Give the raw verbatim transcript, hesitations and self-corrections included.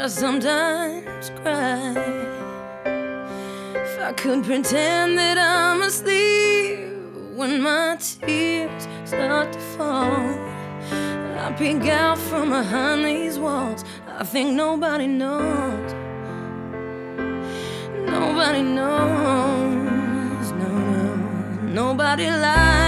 I sometimes cry. If I could pretend that I'm asleep when my tears start to fall, I peek out from behind these walls. I think nobody knows. Nobody knows. No, no. Nobody lies.